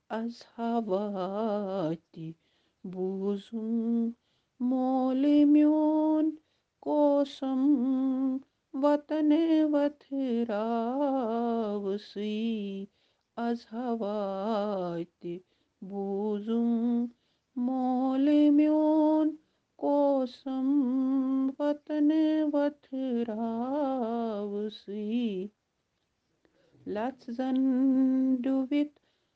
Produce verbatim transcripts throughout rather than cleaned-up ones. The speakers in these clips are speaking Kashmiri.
از هوا تہِ بوٗزُم مولہِ میون کوسم وطن وتھراوسٕے از ہوا تہِ بوٗزُم مولہِ میون کوسم وطن وتھراوسٕے Let's then do with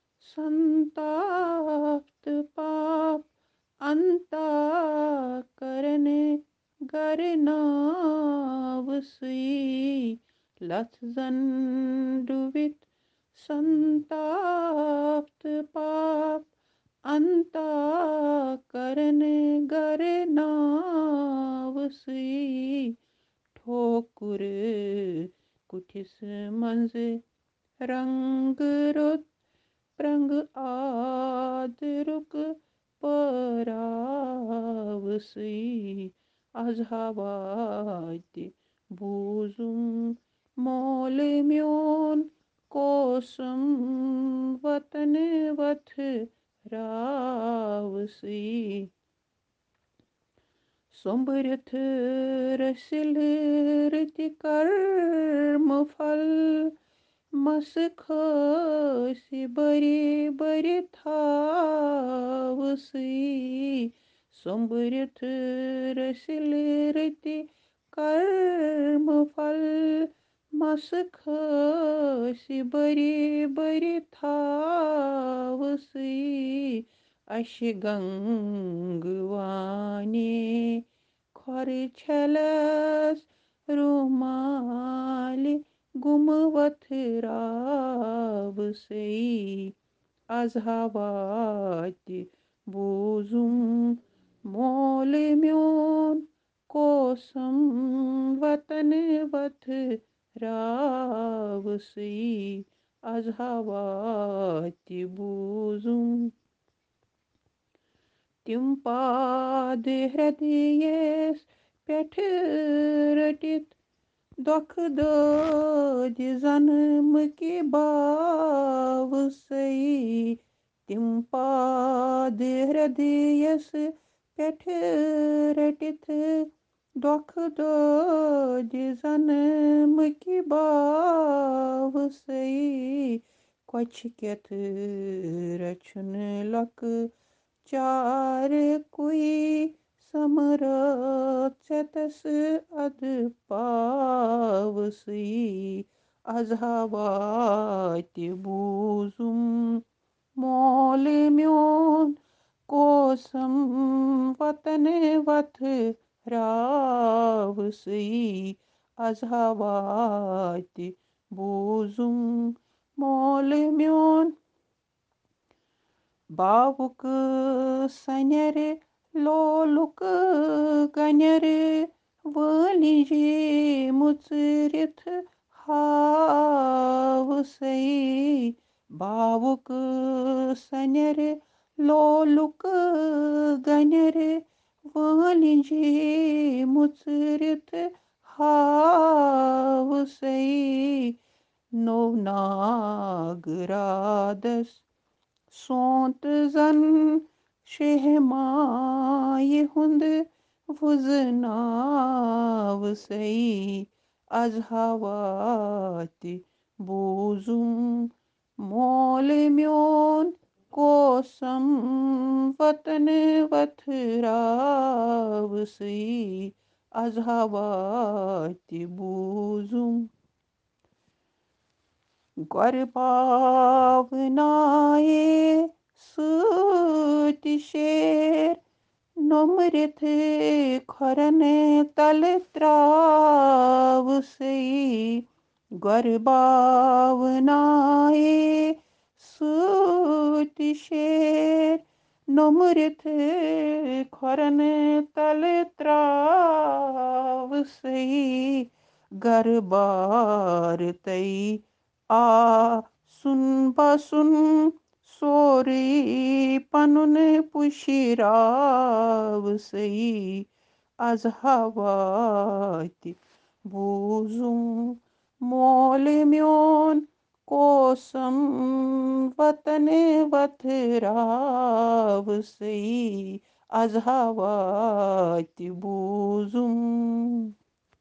संताप तपः पाप अंता करने करनावसी Let's then do with संताप तपः पाप अंता करने करनावसी ठोकुर कुठिस मंज रंग रुत प्रंग आदरुक परावसई az hava tہِ boozum mole myon kosum vatan vath ravsई Sombrith रसिल ऋति कर्म फल मस खसी बरे बरे थावसई Sombrith रसिल ऋति कर्म फल मस खसी बरे बरे थावसई Ashe gangvane khore chelas rumali gumvathravsei az hava tہِ boozum mole myon kosam vatan vathravsei az hava tہِ boozum تِم پاد ہردیس پٮ۪ٹھ رٔٹِتھ دۄکھٕ دٲدِ زنمہٕ کہِ باوسٕے تِم پاد ہردیس پٮ۪ٹھ رٔٹِتھ دۄکھٕ دٲدِ زنمہٕ کہِ باوسٕے کۄچھِ کٮ۪تھ رچھُن لۄکہٕ चार कोई समरथ चतस अद पावसई az hava tہِ boozum mole myon kosam vatan vathravsei az hava tہِ boozum mole myon باوُک سنیر لولُک گنیر وٲلِجے مُژرِتھ ہاوسٕے باوُک سنیر لولُک گنیر وٲلِجے مُژرِتھ ہاوسٕے نو ناگ رادس سونت زن شہمایہِ ہُنٛد وُزناوسٕے از ہوا تہِ boozum mole myon kosam vatan vathravsei az hava tہِ boozum گۄرٕ پاونایے سۭتۍ شیر نوٚمرِتھ کھۄرن تلہٕ تراوسٕے گۄرٕ باونایے سۭتۍ شیر نوٚمرِتھ کھۄرن تلہٕ تراوسٕے گرٕ بار تئی آسُن بسُن سورُے پنُن پُشراوسٕے از ہوا تہِ boozum mole myon kosam वतने वथराव सई आज हवा